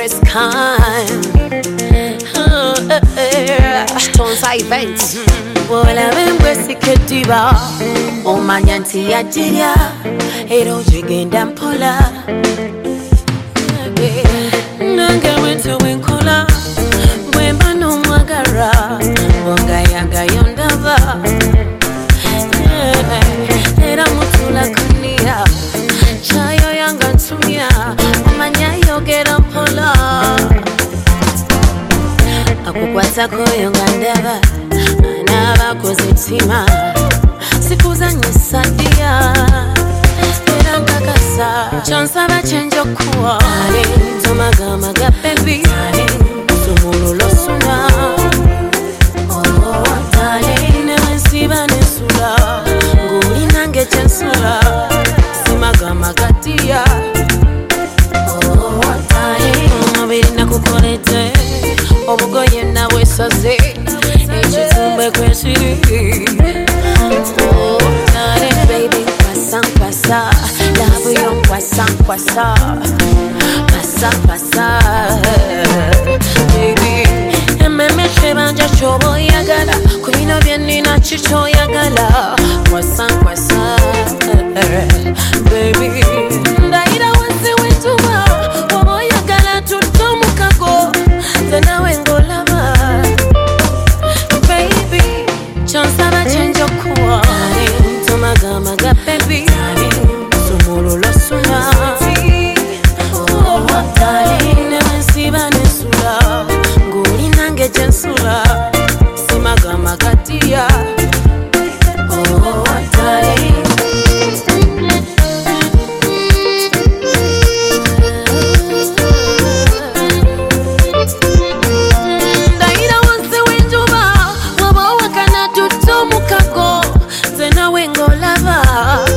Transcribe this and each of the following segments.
dangerous kind. Tonsa events. Wala wembwesi kediba. Omanyanti ya jiria. Ero jigenda mpola. Nange wento wenkola. Mwemba no mwagara. Wonga yanga yondava. Era mutula kunia. Chayo yanga ntumia. Omanya yogera mpola. Akukwata koyo ngandaba. Anaba kuzitima. Siku zanyu sadia. Era nkakasa. Chansaba chenjo kuwa. Tomaga maga baby. Sumululo suna. Oh darling. Newe siba nesula. Nguli nange chensula. Simaga magatia. Oh darling. Mabiri nakukolete. Obugoye nawe saze. Echitumbe kweshiri. Oh darling baby. Pasa, love you pasa. Pasa, baby. Ememe shebanja chobo yagala. Kumino vieni na chicho yagala. Pasa, baby. Ndaira wase wetuba. Wobo yagala tutomu kago. Tena wengo lava. Baby. Chansaba chenjo kuwa. Tomaga baby. Sumululo suna. Oh darling, newe siba nesula. Nguli nange jensula. Simaga magatia. Oh darling. Ndaira wase wenjuba. Wabo wakana tutomu kago. Tena wengo lava.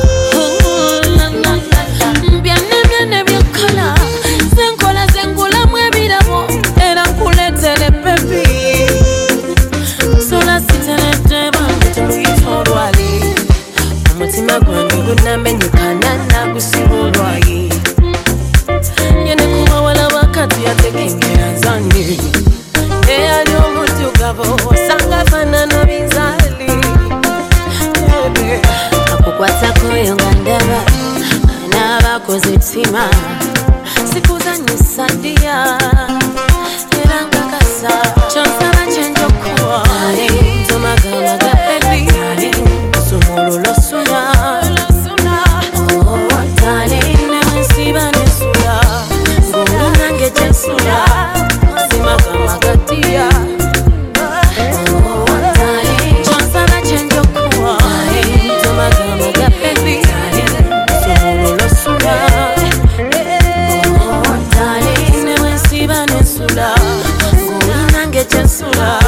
Namenyekana na kusimulwaye. Yene kuwa wala wakati ya tekengera zangi. Ali omuntu gabo wasanga fanana bizali. Akukwata koyo ngandaba. Anaba kuzitima. Siku zanyu sadia. Era nkakasa. Chansaba chenjo kuwa. Tomaga maga baby. Sumululo suna. Jensula, simaga magatia. Oh darling, chansaba chenjo kuwa. Tomaga maga baby. Sumululo suna. Oh darling, newe siba nesula. Nguli nange jensula.